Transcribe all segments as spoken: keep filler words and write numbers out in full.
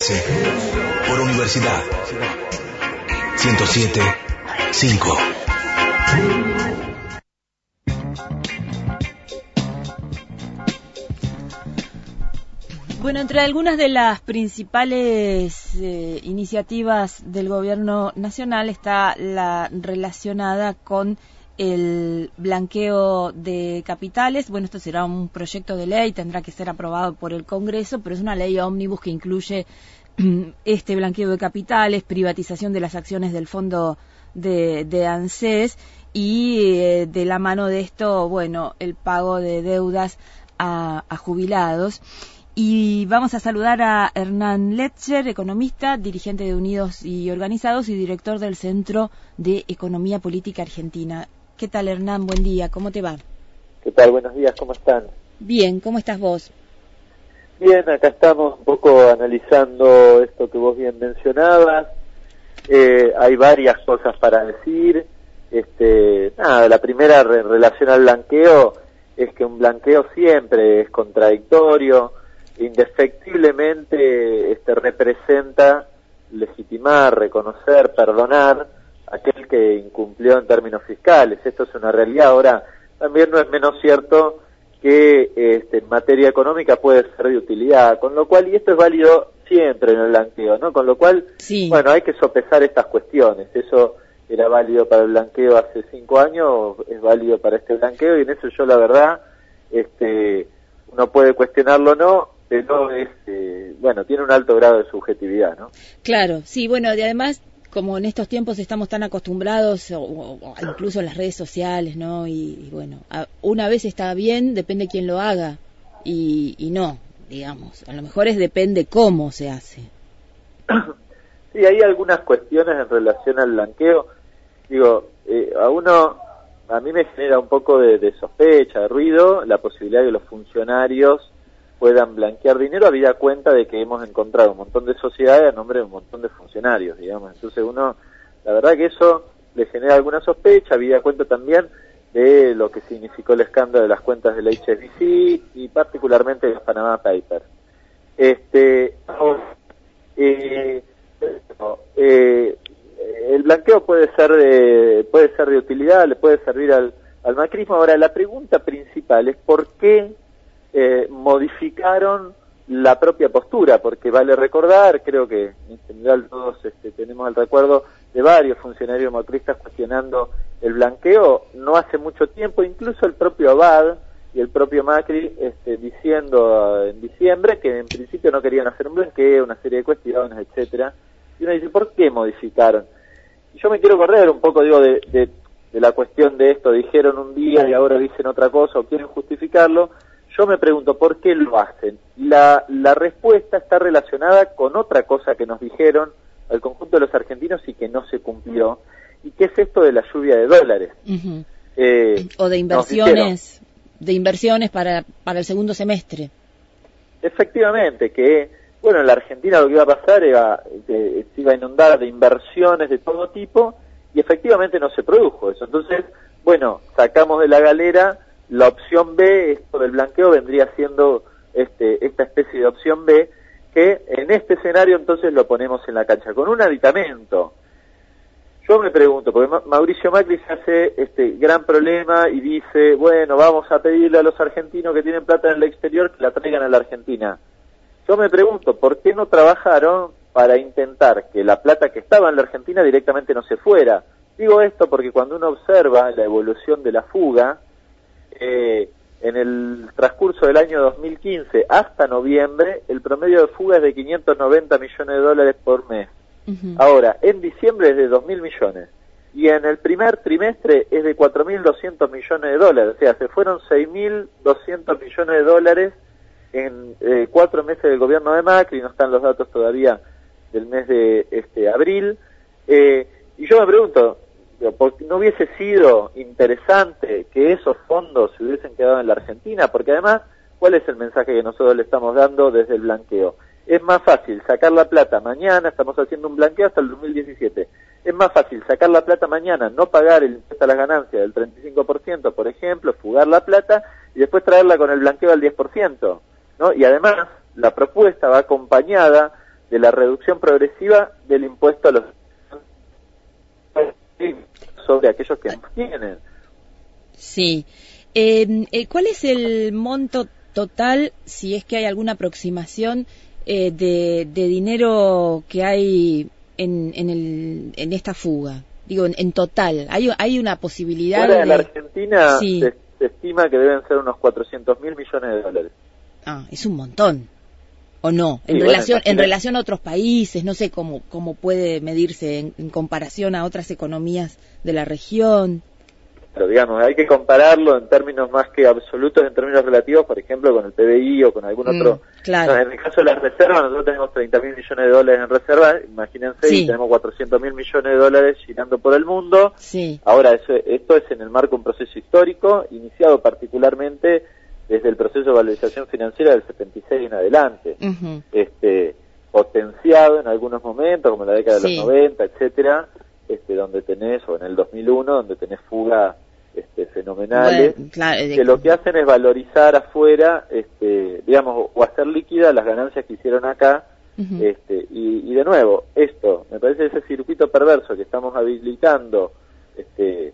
Sí. Por Universidad ciento siete punto cinco. Bueno, entre algunas de las principales eh, iniciativas del gobierno nacional está la relacionada con el blanqueo de capitales. Bueno, esto será un proyecto de ley, tendrá que ser aprobado por el Congreso, pero es una ley ómnibus que incluye este blanqueo de capitales, privatización de las acciones del fondo de, de ANSES y eh, de la mano de esto, bueno, el pago de deudas a, a jubilados. Y vamos a saludar a Hernán Letcher, economista, dirigente de Unidos y Organizados y director del Centro de Economía Política Argentina. ¿Qué tal, Hernán? Buen día, ¿cómo te va? ¿Qué tal? Buenos días, ¿cómo están? Bien, ¿cómo estás vos? Bien, acá estamos un poco analizando esto que vos bien mencionabas. Eh, hay varias cosas para decir. Este, nada, la primera en relación al blanqueo es que un blanqueo siempre es contradictorio. Indefectiblemente este, representa legitimar, reconocer, perdonar a aquel que incumplió en términos fiscales. Esto es una realidad. Ahora, también no es menos cierto que este, en materia económica puede ser de utilidad, con lo cual, y esto es válido siempre en el blanqueo, ¿no? Con lo cual, sí. Bueno, hay que sopesar estas cuestiones. Eso era válido para el blanqueo hace cinco años, es válido para este blanqueo, y en eso yo la verdad, este, uno puede cuestionarlo o no, pero es, eh, bueno, tiene un alto grado de subjetividad, ¿no? Claro, sí, bueno, y además, como en estos tiempos estamos tan acostumbrados, o, o incluso en las redes sociales, ¿no? Y, y bueno, a, una vez está bien, depende quién lo haga, y, y no, digamos, a lo mejor es depende cómo se hace. Sí, hay algunas cuestiones en relación al blanqueo. Digo, eh, a uno, a mí me genera un poco de, de sospecha, de ruido, la posibilidad de que los funcionarios puedan blanquear dinero, habida cuenta de que hemos encontrado un montón de sociedades a nombre de un montón de funcionarios, digamos. Entonces uno, la verdad que eso le genera alguna sospecha, habida cuenta también de lo que significó el escándalo de las cuentas del H S B C y particularmente de los Panama Papers. Este, eh, eh, el blanqueo puede ser de, puede ser de utilidad, le puede servir al, al macrismo. Ahora, la pregunta principal es ¿por qué eh, modificaron la propia postura? Porque vale recordar, creo que en general todos este, tenemos el recuerdo de varios funcionarios macristas cuestionando el blanqueo no hace mucho tiempo, incluso el propio Abad y el propio Macri este, diciendo uh, en diciembre que en principio no querían hacer un blanqueo, una serie de cuestiones, etcétera. Y uno dice, ¿por qué modificaron? Y yo me quiero correr un poco, digo, de, de, de la cuestión de esto, dijeron un día y ahora dicen otra cosa o quieren justificarlo. Yo me pregunto, ¿por qué lo hacen? La, la respuesta está relacionada con otra cosa que nos dijeron al conjunto de los argentinos y que no se cumplió, y que es esto de la lluvia de dólares. Uh-huh. eh, o de inversiones, de inversiones para, para el segundo semestre. Efectivamente, que, bueno, en la Argentina lo que iba a pasar era que se iba a inundar de inversiones de todo tipo, y efectivamente no se produjo eso. Entonces, bueno, sacamos de la galera la opción B, esto del blanqueo vendría siendo este, esta especie de opción B, que en este escenario entonces lo ponemos en la cancha, con un aditamento. Yo me pregunto, porque Ma- Mauricio Macri se hace este gran problema y dice, bueno, vamos a pedirle a los argentinos que tienen plata en el exterior que la traigan a la Argentina. Yo me pregunto, ¿por qué no trabajaron para intentar que la plata que estaba en la Argentina directamente no se fuera? Digo esto porque cuando uno observa la evolución de la fuga, eh, en el transcurso del año dos mil quince hasta noviembre, el promedio de fuga es de quinientos noventa millones de dólares por mes. Uh-huh. Ahora, en diciembre es de dos mil millones. Y en el primer trimestre es de cuatro mil doscientos millones de dólares. O sea, se fueron seis mil doscientos millones de dólares en eh, cuatro meses del gobierno de Macri. No están los datos todavía del mes de este abril. Eh, y yo me pregunto, porque no hubiese sido interesante que esos fondos se hubiesen quedado en la Argentina, porque además, ¿cuál es el mensaje que nosotros le estamos dando desde el blanqueo? Es más fácil sacar la plata mañana, estamos haciendo un blanqueo hasta el dos mil diecisiete, es más fácil sacar la plata mañana, no pagar el impuesto a las ganancias del treinta y cinco por ciento, por ejemplo, fugar la plata y después traerla con el blanqueo al diez por ciento, ¿no? Y además, la propuesta va acompañada de la reducción progresiva del impuesto a los sobre aquellos que no tienen. Sí. Eh, eh, ¿Cuál es el monto total, si es que hay alguna aproximación, eh, de, de dinero que hay en, en, el, en esta fuga? Digo, en, en total, ¿hay, hay una posibilidad? Ahora, de... en la Argentina sí. se, se estima que deben ser unos cuatrocientos mil millones de dólares. Ah, es un montón. ¿O no? En, sí, relación, bueno, en relación a otros países, no sé cómo, cómo puede medirse en, en comparación a otras economías de la región. Pero digamos, hay que compararlo en términos más que absolutos, en términos relativos, por ejemplo, con el P B I o con algún mm, otro. Claro. No, en el caso de las reservas, nosotros tenemos treinta mil millones de dólares en reservas, imagínense, sí. y tenemos cuatrocientos mil millones de dólares girando por el mundo. Sí. Ahora, eso, esto es en el marco de un proceso histórico, iniciado particularmente desde el proceso de valorización financiera del setenta y seis en adelante, Uh-huh. este potenciado en algunos momentos, como en la década sí. de los noventa, etcétera, este donde tenés, o en el dos mil uno, donde tenés fugas este, fenomenales, bueno, claro, de... que lo que hacen es valorizar afuera, este digamos, o hacer líquidas las ganancias que hicieron acá, uh-huh. este y, y de nuevo, esto, me parece ese circuito perverso que estamos habilitando, este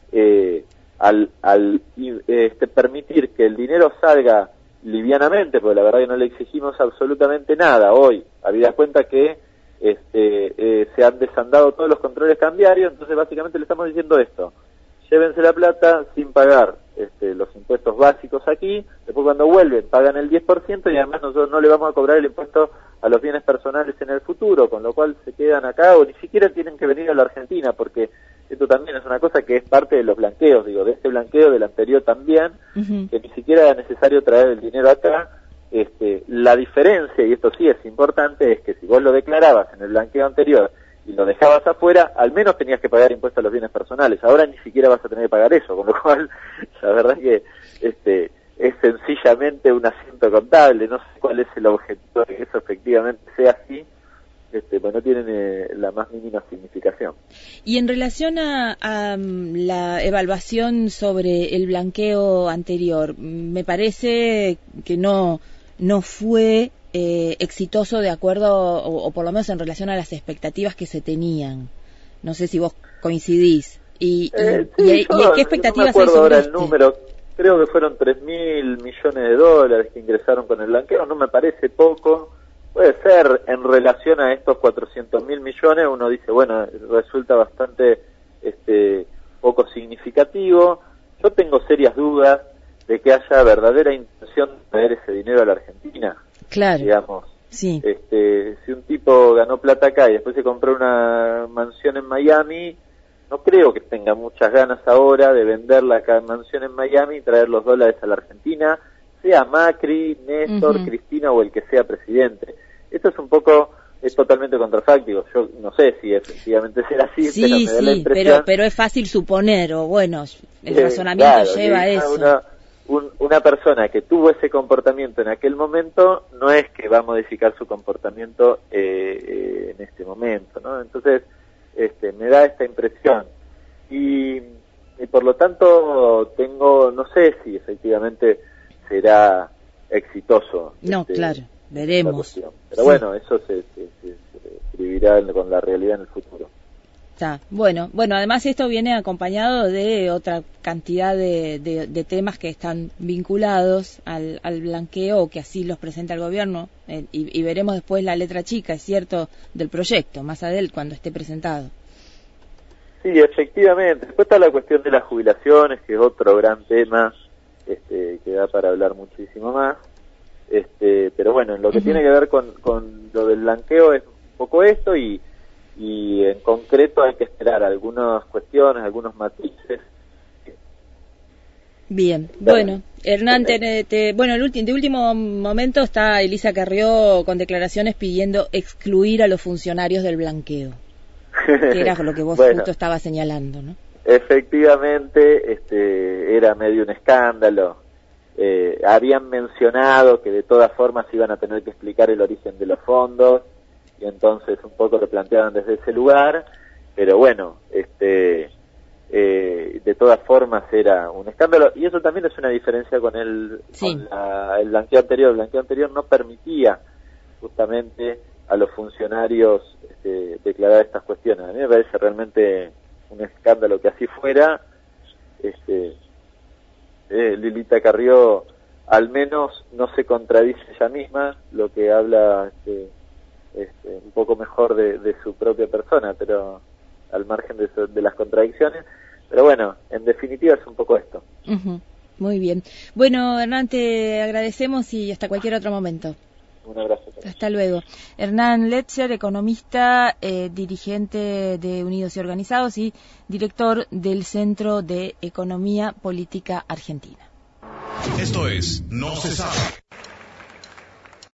eh, al, al este, permitir que el dinero salga livianamente, porque la verdad que no le exigimos absolutamente nada hoy, habida cuenta que este, eh, se han desandado todos los controles cambiarios, entonces básicamente le estamos diciendo esto: llévense la plata sin pagar este, los impuestos básicos aquí, después cuando vuelven pagan el diez por ciento y además nosotros no le vamos a cobrar el impuesto a los bienes personales en el futuro, con lo cual se quedan acá o ni siquiera tienen que venir a la Argentina, porque esto también es una cosa que es parte de los blanqueos, digo, de este blanqueo, del anterior también, uh-huh. que ni siquiera era necesario traer el dinero acá. Este, la diferencia, y esto sí es importante, es que si vos lo declarabas en el blanqueo anterior y lo dejabas afuera, al menos tenías que pagar impuestos a los bienes personales. Ahora ni siquiera vas a tener que pagar eso, con lo cual la verdad es que este es sencillamente un asiento contable. No sé cuál es el objetivo de que eso efectivamente sea así, este, pues no tienen eh, la más mínima significación. Y en relación a, a la evaluación sobre el blanqueo anterior, me parece que no, no fue eh, exitoso de acuerdo, o, o por lo menos en relación a las expectativas que se tenían. No sé si vos coincidís. Y, eh, y, sí, y, yo, y qué expectativas no me acuerdo hay sobre ahora este? el número, creo que fueron tres mil millones de dólares que ingresaron con el blanqueo, no me parece poco. Puede ser, en relación a estos cuatrocientos mil millones, uno dice, bueno, resulta bastante este, poco significativo. Yo tengo serias dudas de que haya verdadera intención de traer ese dinero a la Argentina. Claro. Digamos, sí. este, si un tipo ganó plata acá y después se compró una mansión en Miami, no creo que tenga muchas ganas ahora de vender la mansión en Miami y traer los dólares a la Argentina, sea Macri, Néstor, uh-huh. Cristina o el que sea presidente. Esto es un poco, es totalmente contrafáctico. Yo no sé si efectivamente será así, sí, pero me da sí, la impresión... pero, pero es fácil suponer, o bueno, el eh, razonamiento claro, lleva a eso. Una, un, una persona que tuvo ese comportamiento en aquel momento, no es que va a modificar su comportamiento eh, eh, en este momento, ¿no? Entonces, este, me da esta impresión. Y, y por lo tanto, tengo, no sé si efectivamente será exitoso. No, este, claro, veremos. Pero sí. bueno, eso se, se, se, se escribirá con la realidad en el futuro. Está. Bueno, bueno, además esto viene acompañado de otra cantidad de, de, de temas que están vinculados al, al blanqueo, que así los presenta el gobierno, eh, y, y veremos después la letra chica, es cierto, del proyecto, más adelante cuando esté presentado. Sí, efectivamente. Después está la cuestión de las jubilaciones, que es otro gran tema, este, que da para hablar muchísimo más. Este, pero bueno, en lo que uh-huh. tiene que ver con, con lo del blanqueo es un poco esto, y, y en concreto hay que esperar algunas cuestiones, algunos matices. Bien, bueno, Hernán, te, te, bueno, el último, de último momento está Elisa Carrió con declaraciones pidiendo excluir a los funcionarios del blanqueo, que era lo que vos bueno, justo estabas señalando, ¿no? Efectivamente, este, era medio un escándalo. Eh, habían mencionado que de todas formas iban a tener que explicar el origen de los fondos, y entonces un poco lo planteaban desde ese lugar, pero bueno, este eh, de todas formas era un escándalo, y eso también es una diferencia con el, sí. con la, el blanqueo anterior. El blanqueo anterior no permitía justamente a los funcionarios este, declarar estas cuestiones. A mí me parece realmente un escándalo que así fuera. Este, eh, Lilita Carrió al menos no se contradice ella misma, lo que habla este, este, un poco mejor de, de su propia persona, pero al margen de, su, de las contradicciones. Pero bueno, en definitiva es un poco esto. Uh-huh. Muy bien. Bueno, Hernán, te agradecemos y hasta cualquier otro momento. Un abrazo. Hasta luego. Hernán Letcher, economista, eh, dirigente de Unidos y Organizados y director del Centro de Economía Política Argentina. Esto es No se sabe.